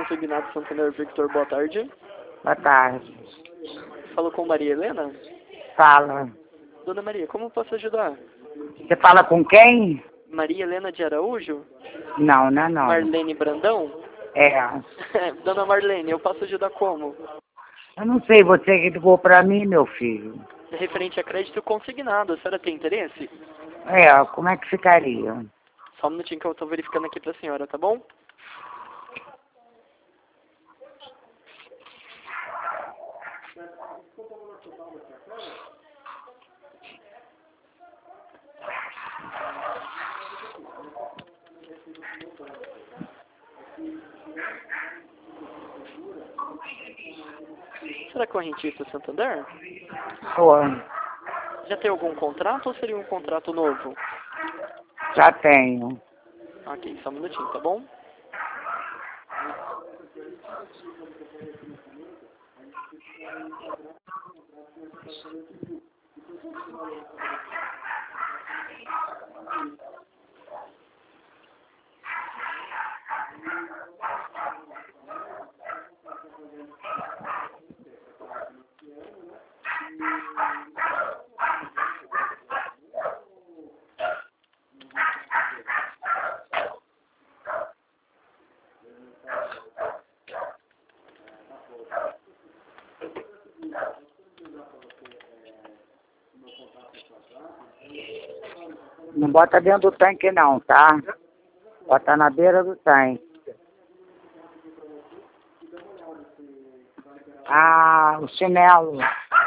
consignado Santander Victor, boa tarde. Boa tarde. Falou com Maria Helena? Fala. Dona Maria, como posso ajudar? Você fala com quem? Maria Helena de Araújo? Não. Marlene Brandão? É. Dona Marlene, eu posso ajudar como? Eu não sei, você que ligou pra mim, meu filho. Referente a crédito consignado, a senhora tem interesse? É, como é que ficaria? Só um minutinho que eu estou verificando aqui para a senhora, tá bom? Será correntista Santander? Sou. Já tem algum contrato ou seria um contrato novo? Já tenho. Ok, só um minutinho, tá bom? Não bota dentro do tanque não, tá? Bota na beira do tanque. Ah, o chinelo.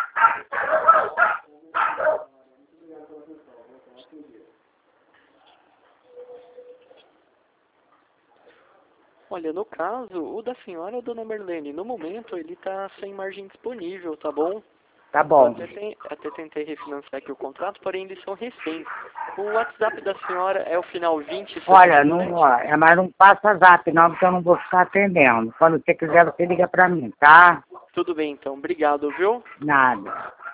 Olha, no caso, o da senhora, dona Marlene, no momento ele tá sem margem disponível, tá bom? Tá bom. Até tentei refinanciar aqui o contrato, porém eles são recentes. O WhatsApp da senhora é o final 20. Olha, mas não passa zap não, porque eu não vou ficar atendendo. Quando você quiser, você liga pra mim, tá? Tudo bem, então. Obrigado, viu? Nada.